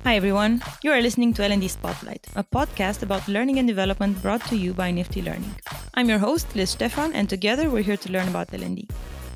Hi everyone, you are listening to L&D Spotlight, a podcast about learning and development brought to you by Nifty Learning. I'm your host, Liz Stefan, and together we're here to learn about L&D.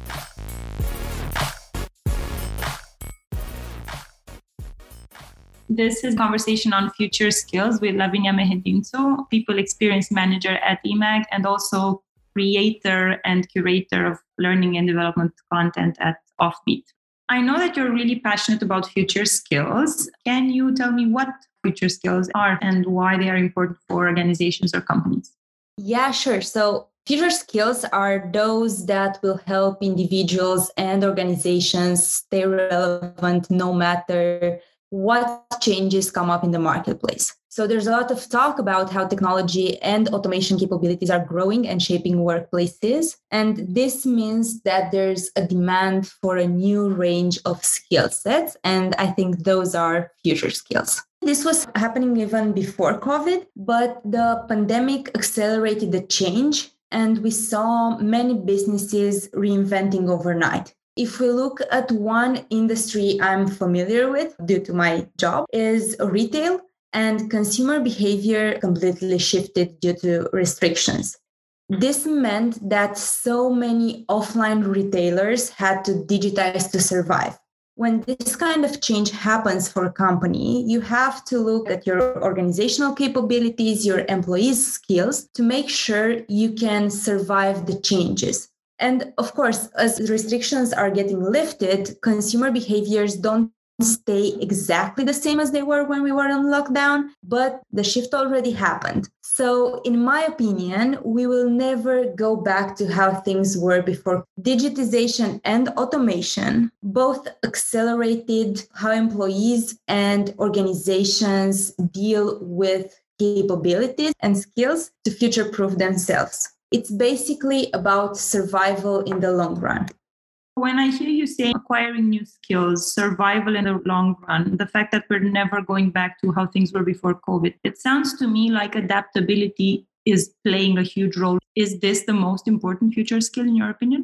This is a conversation on future skills with Lavinia Mehedinto, People Experience Manager at eMAG and also creator and curator of learning and development content at Offbeat. I know that you're really passionate about future skills. Can you tell me what future skills are and why they are important for organizations or companies? Yeah, sure. So future skills are those that will help individuals and organizations stay relevant no matter what changes come up in the marketplace. So there's a lot of talk about how technology and automation capabilities are growing and shaping workplaces. And this means that there's a demand for a new range of skill sets. And I think those are future skills. This was happening even before COVID, but the pandemic accelerated the change and we saw many businesses reinventing overnight. If we look at one industry I'm familiar with due to my job is retail, and consumer behavior completely shifted due to restrictions. This meant that so many offline retailers had to digitize to survive. When this kind of change happens for a company, you have to look at your organizational capabilities, your employees' skills to make sure you can survive the changes. And of course, as restrictions are getting lifted, consumer behaviors don't stay exactly the same as they were when we were on lockdown, but the shift already happened. So in my opinion, we will never go back to how things were before. Digitization and automation both accelerated how employees and organizations deal with capabilities and skills to future-proof themselves. It's basically about survival in the long run. When I hear you say acquiring new skills, survival in the long run, the fact that we're never going back to how things were before COVID, it sounds to me like adaptability is playing a huge role. Is this the most important future skill in your opinion?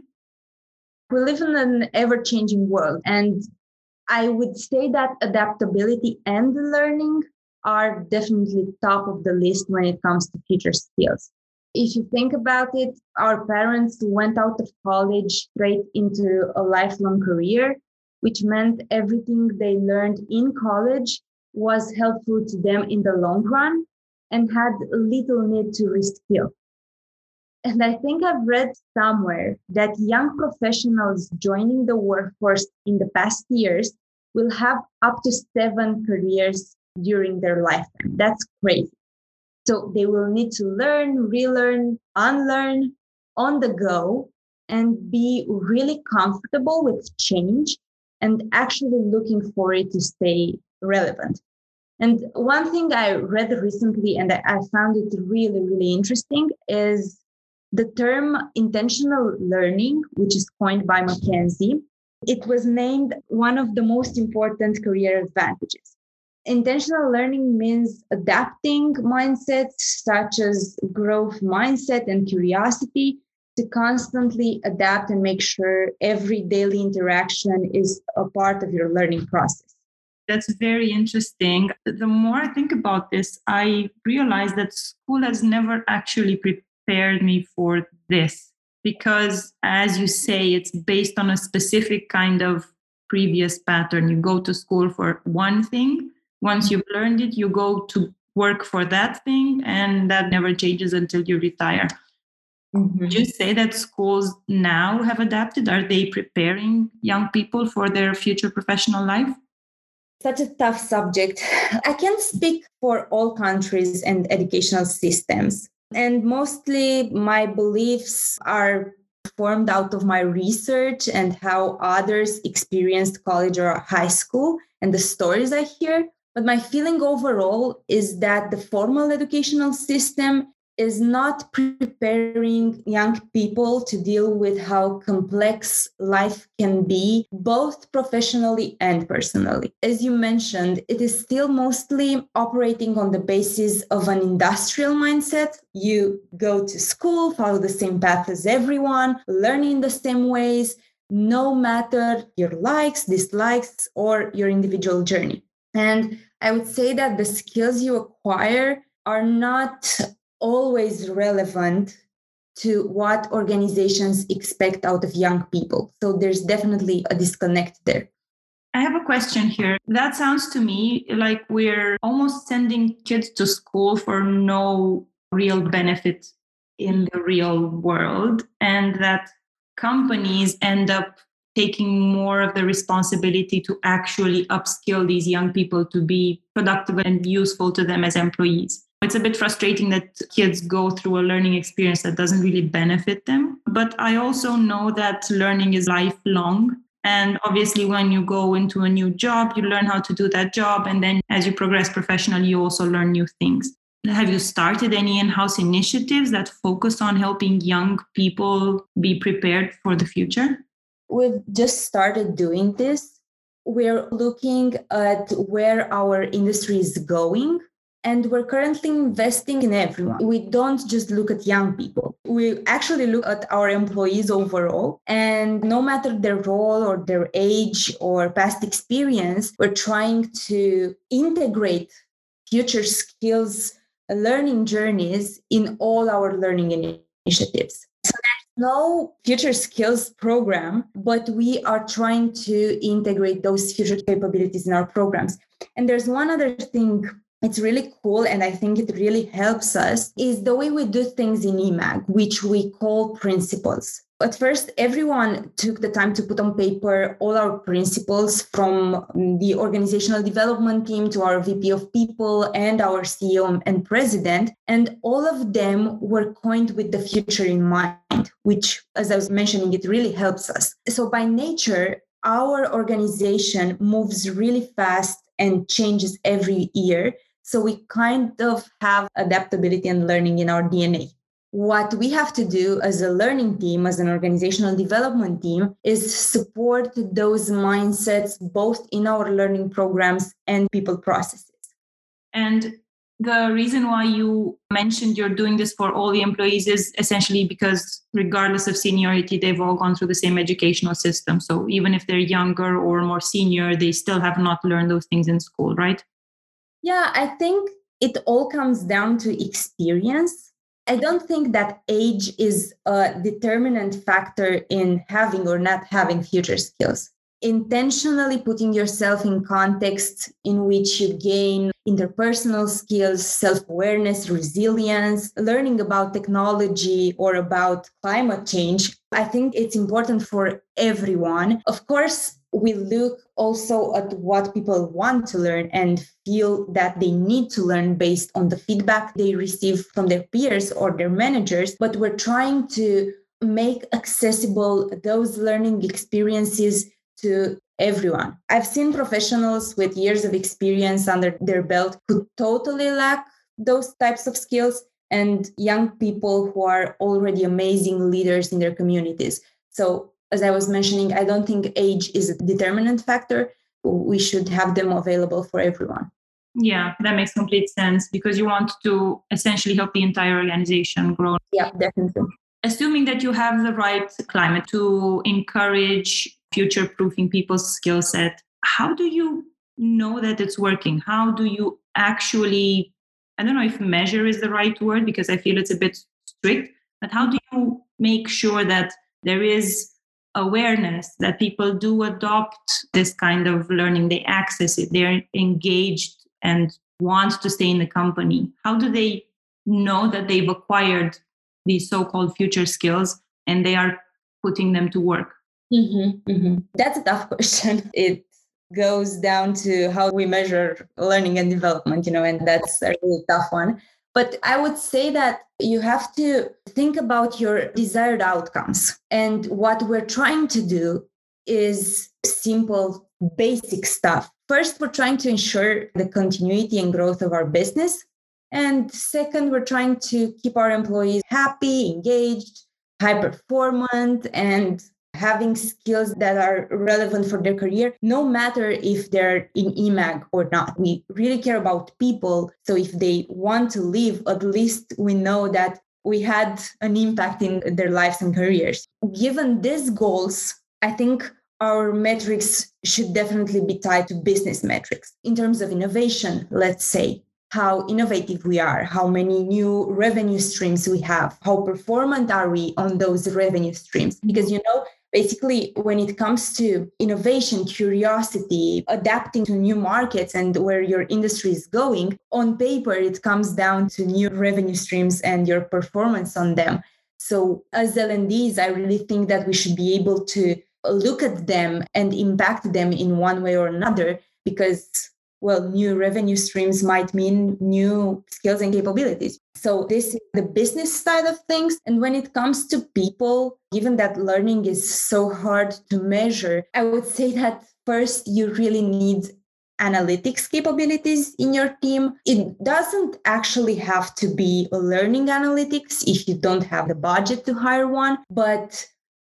We live in an ever-changing world, and I would say that adaptability and learning are definitely top of the list when it comes to future skills. If you think about it, our parents went out of college straight into a lifelong career, which meant everything they learned in college was helpful to them in the long run and had little need to reskill. And I think I've read somewhere that young professionals joining the workforce in the past years will have up to 7 careers during their lifetime. That's crazy. So they will need to learn, relearn, unlearn on the go and be really comfortable with change and actually looking for it to stay relevant. And one thing I read recently and I found it really, really interesting is the term intentional learning, which is coined by McKinsey. It was named one of the most important career advantages. Intentional learning means adapting mindsets such as growth mindset and curiosity to constantly adapt and make sure every daily interaction is a part of your learning process. That's very interesting. The more I think about this, I realize that school has never actually prepared me for this because, as you say, it's based on a specific kind of previous pattern. You go to school for one thing. Once you've learned it, you go to work for that thing, and that never changes until you retire. Mm-hmm. Would you say that schools now have adapted? Are they preparing young people for their future professional life? Such a tough subject. I can't speak for all countries and educational systems. And mostly my beliefs are formed out of my research and how others experienced college or high school and the stories I hear. But my feeling overall is that the formal educational system is not preparing young people to deal with how complex life can be, both professionally and personally. As you mentioned, it is still mostly operating on the basis of an industrial mindset. You go to school, follow the same path as everyone, learn in the same ways, no matter your likes, dislikes, or your individual journey. And I would say that the skills you acquire are not always relevant to what organizations expect out of young people. So there's definitely a disconnect there. I have a question here. That sounds to me like we're almost sending kids to school for no real benefit in the real world, and that companies end up taking more of the responsibility to actually upskill these young people to be productive and useful to them as employees. It's a bit frustrating that kids go through a learning experience that doesn't really benefit them. But I also know that learning is lifelong. And obviously, when you go into a new job, you learn how to do that job. And then as you progress professionally, you also learn new things. Have you started any in-house initiatives that focus on helping young people be prepared for the future? We've just started doing this. We're looking at where our industry is going, and we're currently investing in everyone. We don't just look at young people. We actually look at our employees overall. And no matter their role or their age or past experience, we're trying to integrate future skills learning journeys in all our learning initiatives. So there's no future skills program, but we are trying to integrate those future capabilities in our programs. And there's one other thing. It's really cool, and I think it really helps us, is the way we do things in eMAG, which we call principles. At first, everyone took the time to put on paper all our principles, from the organizational development team to our VP of people and our CEO and president. And all of them were coined with the future in mind, which, as I was mentioning, it really helps us. So by nature, our organization moves really fast and changes every year. So we kind of have adaptability and learning in our DNA. What we have to do as a learning team, as an organizational development team, is support those mindsets both in our learning programs and people processes. And the reason why you mentioned you're doing this for all the employees is essentially because regardless of seniority, they've all gone through the same educational system. So even if they're younger or more senior, they still have not learned those things in school, right? Yeah, I think it all comes down to experience. I don't think that age is a determinant factor in having or not having future skills. Intentionally putting yourself in contexts in which you gain interpersonal skills, self-awareness, resilience, learning about technology or about climate change. I think it's important for everyone. Of course, we look also at what people want to learn and feel that they need to learn based on the feedback they receive from their peers or their managers. But we're trying to make accessible those learning experiences to everyone. I've seen professionals with years of experience under their belt who totally lack those types of skills, and young people who are already amazing leaders in their communities. So as I was mentioning, I don't think age is a determinant factor. We should have them available for everyone. Yeah, that makes complete sense because you want to essentially help the entire organization grow. Yeah, definitely. Assuming that you have the right climate to encourage future-proofing people's skill set, how do you know that it's working? How do you actually, I don't know if measure is the right word because I feel it's a bit strict, but how do you make sure that there is awareness that people do adopt this kind of learning, they access it, they're engaged and want to stay in the company? How do they know that they've acquired these so-called future skills and they are putting them to work? That's a tough question. It goes down to how we measure learning and development, and that's a really tough one. But I would say that you have to think about your desired outcomes. And what we're trying to do is simple, basic stuff. First, we're trying to ensure the continuity and growth of our business. And second, we're trying to keep our employees happy, engaged, high performant, and having skills that are relevant for their career, no matter if they're in eMAG or not. We really care about people. So if they want to leave, at least we know that we had an impact in their lives and careers. Given these goals, I think our metrics should definitely be tied to business metrics. In terms of innovation, let's say, how innovative we are, how many new revenue streams we have, how performant are we on those revenue streams. Because, basically, when it comes to innovation, curiosity, adapting to new markets and where your industry is going, on paper, it comes down to new revenue streams and your performance on them. So as L&Ds, I really think that we should be able to look at them and impact them in one way or another, because new revenue streams might mean new skills and capabilities. So this is the business side of things. And when it comes to people, given that learning is so hard to measure, I would say that first you really need analytics capabilities in your team. It doesn't actually have to be learning analytics if you don't have the budget to hire one, but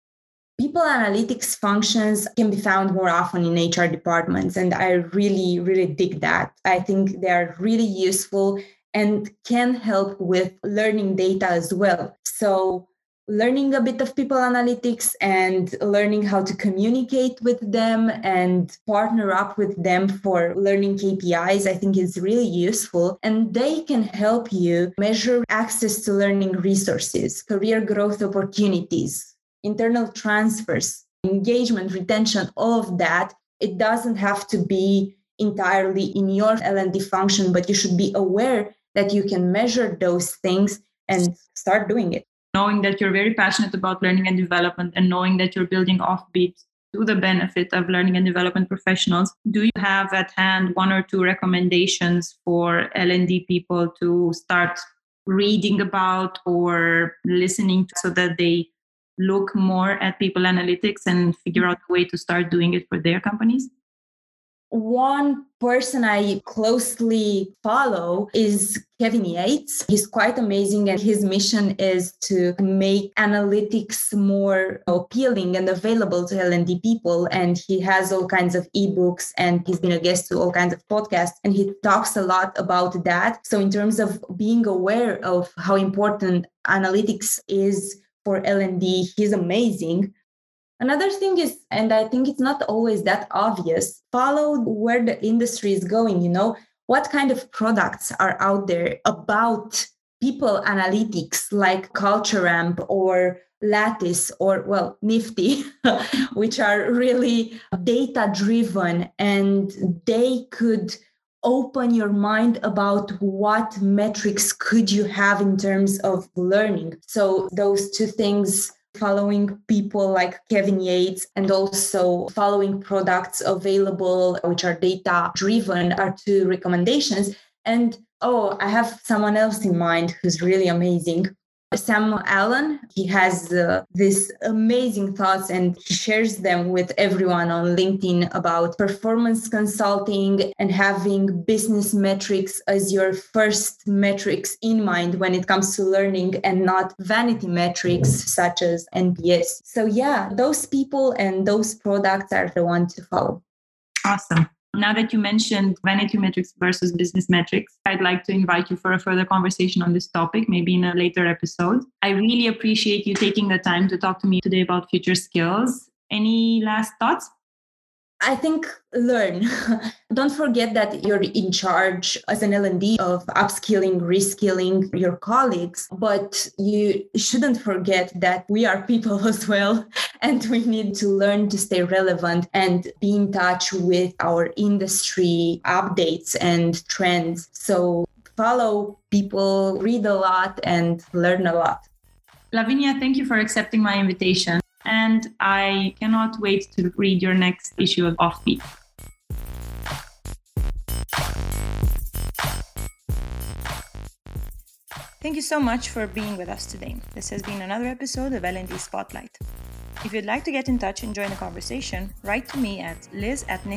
people analytics functions can be found more often in HR departments, and I really, really dig that. I think they are really useful and can help with learning data as well. So learning a bit of people analytics and learning how to communicate with them and partner up with them for learning KPIs, I think is really useful. And they can help you measure access to learning resources, career growth opportunities, internal transfers, engagement, retention, all of that. It doesn't have to be entirely in your L&D function, but you should be aware that you can measure those things and start doing it. Knowing that you're very passionate about learning and development and knowing that you're building Offbeat to the benefit of learning and development professionals, do you have at hand one or two recommendations for L&D people to start reading about or listening to so that they look more at people analytics and figure out a way to start doing it for their companies? One person I closely follow is Kevin Yates. He's quite amazing, and his mission is to make analytics more appealing and available to L&D people. And he has all kinds of ebooks, and he's been a guest to all kinds of podcasts, and he talks a lot about that. So in terms of being aware of how important analytics is for L&D, he's amazing. Another thing is, and I think it's not always that obvious, follow where the industry is going. What kind of products are out there about people analytics, like CultureAmp or Lattice or, Nifty, which are really data-driven, and they could open your mind about what metrics could you have in terms of learning. So those two things, following people like Kevin Yates and also following products available which are data driven, are two recommendations. And I have someone else in mind who's really amazing. Sam Allen, he has these amazing thoughts, and he shares them with everyone on LinkedIn about performance consulting and having business metrics as your first metrics in mind when it comes to learning, and not vanity metrics such as NPS. So those people and those products are the ones to follow. Awesome. Now that you mentioned vanity metrics versus business metrics, I'd like to invite you for a further conversation on this topic, maybe in a later episode. I really appreciate you taking the time to talk to me today about future skills. Any last thoughts? I think learn. Don't forget that you're in charge as an L&D of upskilling, reskilling your colleagues, but you shouldn't forget that we are people as well, and we need to learn to stay relevant and be in touch with our industry updates and trends. So follow people, read a lot, and learn a lot. Lavinia, thank you for accepting my invitation. And I cannot wait to read your next issue of Offbeat. Thank you so much for being with us today. This has been another episode of L&D Spotlight. If you'd like to get in touch and join the conversation, write to me at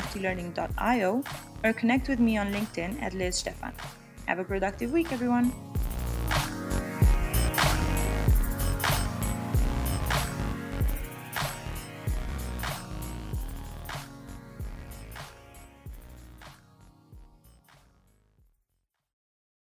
liz@niftylearning.io or connect with me on LinkedIn at Liz Stefan. Have a productive week, everyone.